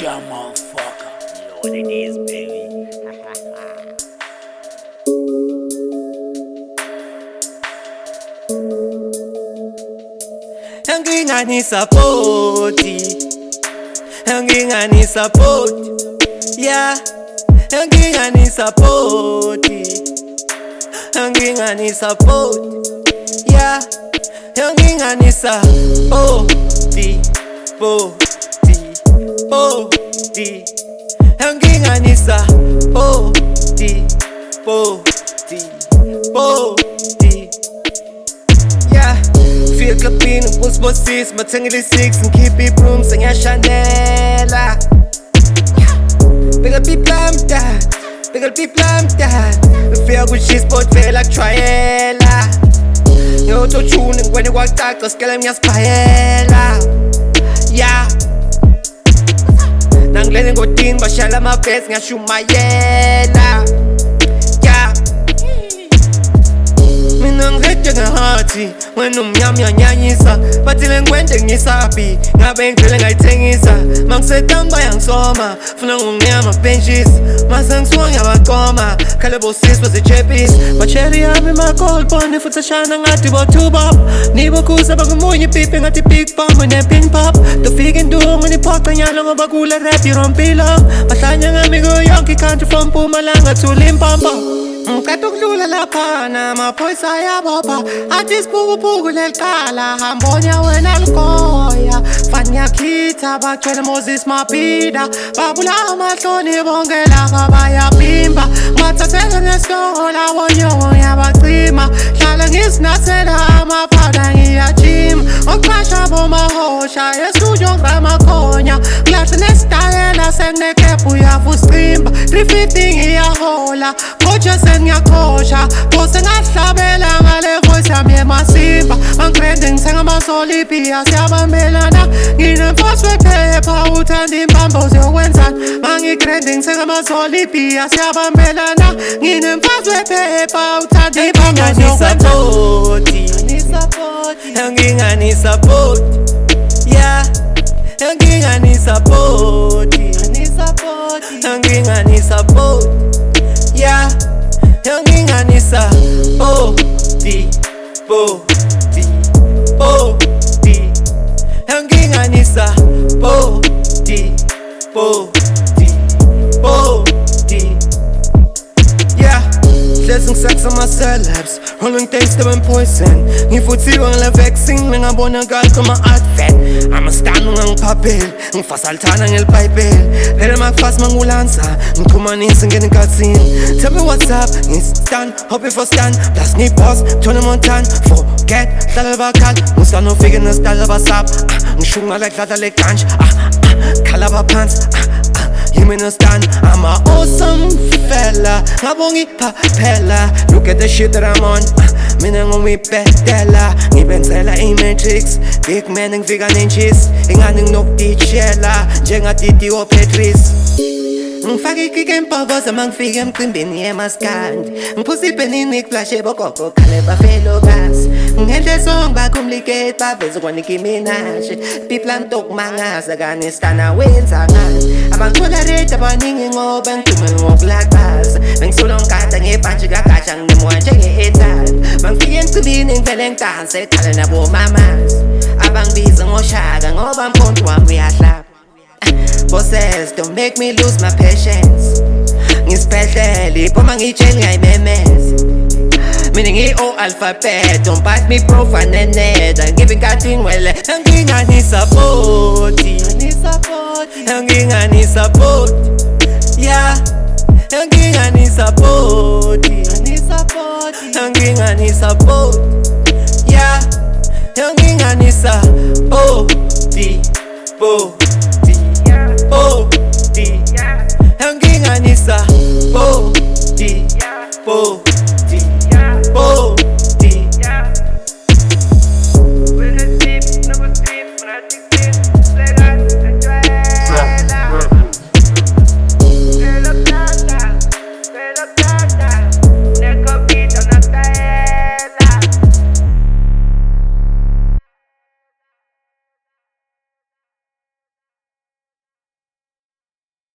Yeah, motherfucker. You know what it is, baby. Ngingani sapoti, ngingani sapoti, yeah. Ngingani sapoti, ngingani sapoti, yeah. Ngingani sapoti, poti. Ngingani sapoti, poti. Yeah, feel kapin, bus bosses, matangili six, and keep it brooms, and ya Chanela. Bigger be plumped that, bigger be plumped that. The feel with shit spot feel like triela. Yo to tuning when you walk back, cause kill him your spaela. Yeah. Nang letting go tin, but shall my best, and shoot my yella. Yeah. Ngehati wena umnyama nyanyisa bathi lengwende ngisabi ngabe ngivele ngayithengisa mangisetamba yangisoma funa ngonyama benches mase ngisuka ngiyabaqoma khale bosisi bazechepis bacheri yami ma gold bond futhi shana ngathi bo two bop nibokhuza bangumunye pipe ngathi big bomb ne pin pop tofika indungu niphoqa nyalo ngoba kula rap irompilo bahlanya ngami ku yonke country from Mpumalanga to Limpopo. Ngiceda ukudlula laphana amaphoyisa ayabopha athi isiphukuphuku lelicala hambonya wena ligoya fani yakhitha bagcwele Moses Mabhida babula amahloni bonke laba bayabhimba ngibathathele nesikola wonyoko ngiyabacima hlala ngizinasela amaphada ngiyajima ngokuqasha bomahosha estudio ngigramakhonya ngilahle nesitayela senginekephu uyavusimba 350 ngiyahola kocha ngiyakosha bose ngahlabela ngale voice yami emasimba angigrende ngithenga amasolipiya siyabambelana nginemposi wephepha uthanda impambo ziyokwenzani mangigrende ngithenga amasolipiya siyabambelana nginemposi wephepha uthanda impambo ziyokwenzani ngingani support yeah ngingani support ngingani support yeah ngingani sapoti, ngingani sapoti, yeah. Hlezi ngisexa ama-celebs, rolling days to poison. Ngifuthiwe ngile vaccine, ngingabonakali kuma-advert. Amastan ungangiphapheli, ngifasalthana ngelibhayibheli. Phela makufasi mangulansa, ngixhumanise ngene enkathini. Tell me what's up, ngistan, hope for stand. Plus ngiboss, Tony Montana, forget, hlala bakhala. Ngusana ufike nesitala basap, ngishunga like dlala leganja. Khala baphansi, yimi nostan, I'm a awesome fella. Ngabongi papela, look at the shit that I'm on. Mina ngomibhedela, ngibenzela i-matrix. Big man ngifika nenchis, ingane nginokutitshela njengatiti oPetris. Ngifake ikike empavoza mangifika emcimbini yemaskandi. Ngiphuza ibhenini ngiflashe bogogo khale bafelokazi. Ngendle song bacomplicate baveza kwaNicki Minaj. People amtokumangaza kani stana wenza ngani. Abangitolerate abaningi ngoba ngithume ngokulakaza. Bengisula ngigada ngebhantshi kagatsha nginemoya njenge-ethan. Mangifika emcimbini ngivele ngidanse khale nabo mamazi. Abangibiza ngoshaka ngoba mkhonto wami uyahlaba. Bosses, don't make me lose my patience. Ngisiphehlele iphuma ngitshela ngiyayimemeza. Mina ngi-O-alphabet, don't bite me profane neda. Ngiving cutting well, ngingani sapoti, ngingani sapoti, yeah. Ngingani sapoti, ngingani sapoti, yeah. Ngingani sapoti, ngingani sapoti,